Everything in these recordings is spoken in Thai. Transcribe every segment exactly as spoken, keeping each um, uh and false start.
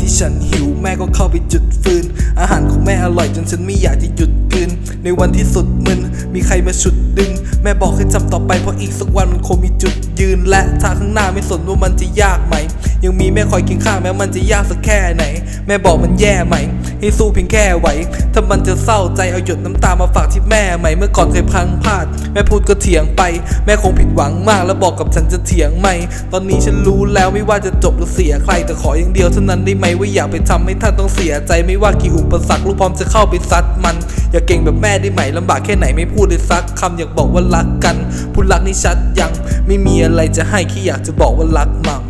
ที่ฉันหิวแม่ก็เข้าไปจุดฟืนอาหารของแม่อร่อยจนฉันไม่อยากจะหยุดกลืนในวันที่สุดมึนมีใครมาฉุดดึงแม่บอกให้จำต่อไปเพราะอีกสักวันมันคงมีจุดยืนและทางข้างหน้าไม่สนว่ามันจะยากไหมยังมีแม่คอยเคียงข้างแม้มันจะยากสักแค่ไหนแม่บอกมันแย่ไหมให้สู้เพียงแค่ไหวถ้ามันจะเศร้าใจเอาหยดน้ำตามาฝากที่แม่ไหมเมื่อก่อนเคยพลั้งพลาดแม่พูดก็เถียงไปแม่คงผิดหวังมากแล้วบอกกับฉันจะเถียงไหมตอนนี้ฉันรู้แล้วไม่ว่าจะจบหรือเสียใครแต่ขออย่างเดียวเท่านั้นได้ไหมว่าอย่าไปทำให้ท่านต้องเสียใจไม่ว่ากี่อุปสรรคลูกพร้อมจะเข้าไปซัดมันอย่าเก่งแบบแม่ได้ไหมลำบากแค่ไหนไม่พูดเลยสักคำอยากบอกว่ารักกันพูดรักนี่ชัดยังไม่มีอะไรจะให้แค่อยากจะบอกว่ารักมัม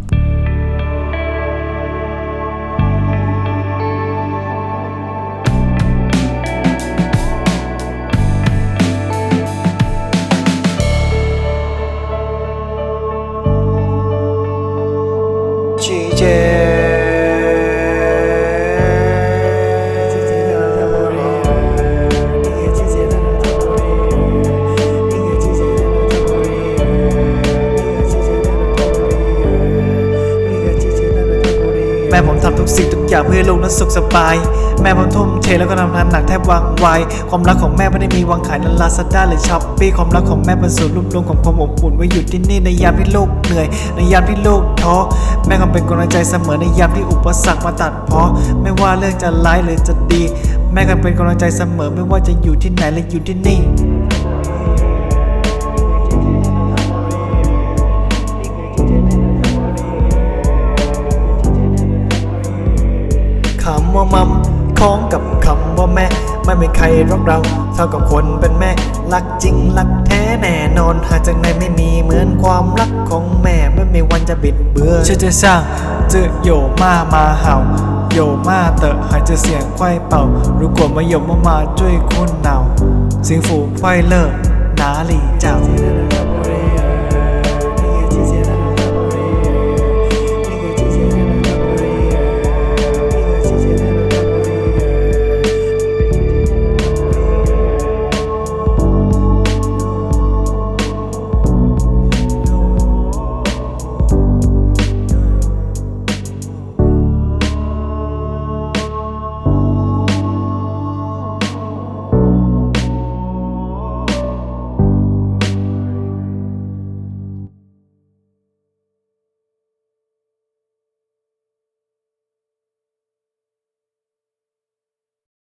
จีเจแม่ผมทำทุกสิ่งทุกอย่างเพื่อให้ลูกนั้นสุขสบายแม่ผมทุ่มเทแล้วก็ทำงานหนักแทบวางไวความรักของแม่ไม่ได้มีวางขายในลาซาด้าหรือช้อปปี้ความรักของแม่เป็นส่วนรวบรวมของความอบอุ่นไว้อยู่ที่นี่ในยามที่ลูกเหนื่อยในยามที่ลูกท้อแม่คงเป็นกำลังใจเสมอในยามที่อุปสรรคมาตัดพ้อไม่ว่าเรื่องจะร้ายหรือจะดีแม่คงเป็นกำลังใจเสมอไม่ว่าจะอยู่ที่ไหนหรืออยู่ที่นี่คำว่ามัมคล้องกับคำว่าแม่ไม่มีใครรักเราเท่ากับคนเป็นแม่รักจริงรักแท้แน่นอนหากจากไหนไม่มีเหมือนความรักของแม่ไม่มีวันจะบิดเบือนฉันจะสร้างจะโยมามาเห่าโยมาเตอะหายจะเสียงไขว้เป่ารู้กว่ามาโยมามาด้วยคุณเนาเสียงฝูไฟเลอร์นาลีเจ้า